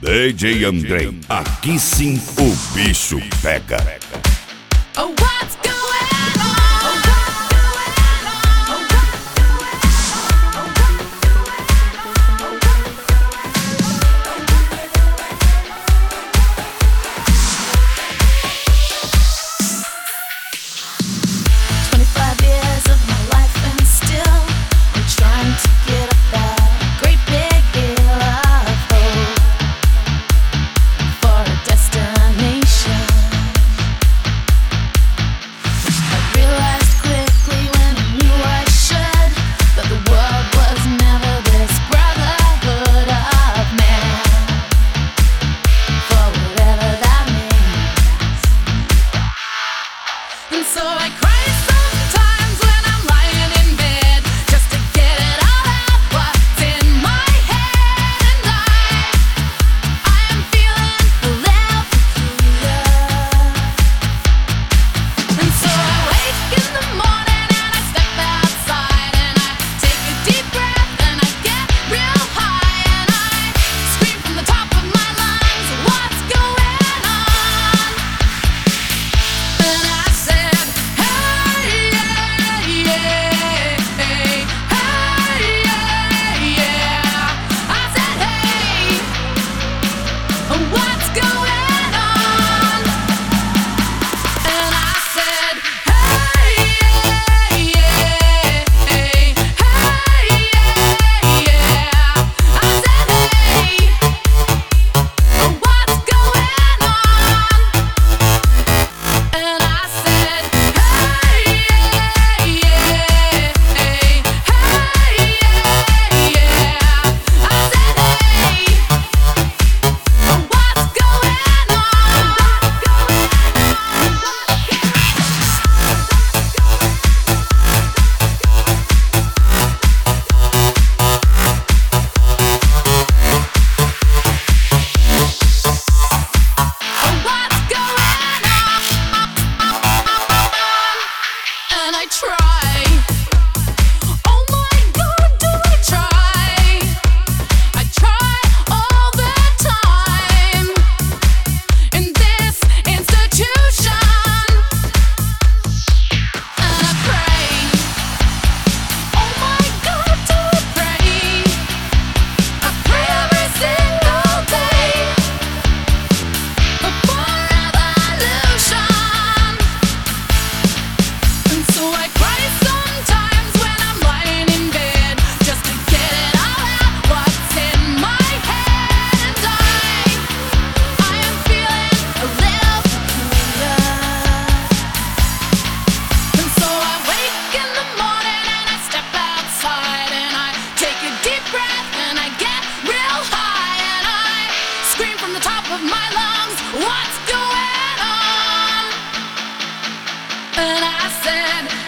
DJ Andrei, aqui sim o bicho pega. Oh, what's going on? 25 years of my life and still I'm trying to get up that great big hill of hope for a destination. I realized quickly when I knew I should that the world was never this brotherhood of man, for whatever that means. And so I cry sometimes when I'm lying in bed, just to get it all out what's in my head. And I am feeling a little peculiar. And so I wake in the morning and I step outside and I take a deep breath and I get real high and I scream from the top of my lungs, what's going on? And I said, hey, yeah, yeah, hey, yeah, yeah. I said, hey, what's going on? And I said, hey, yeah, yeah, hey, yeah, yeah. I said, hey, what's going on? And I said, hey, yeah, yeah, hey, yeah, yeah. I said, hey, what's going on? What's going on? And I try. Oh my God, do I try? I try all the time in this institution, and I pray. Oh my God, do I pray? I pray every single day for revolution. And so I cry sometimes when I'm lying in bed, just to get it all out what's in my head. And I am feeling a little peculiar. And so I wake in the morning and I step outside and I take a deep breath and I get real high and I scream from the top of my lungs, what's going on? And I said,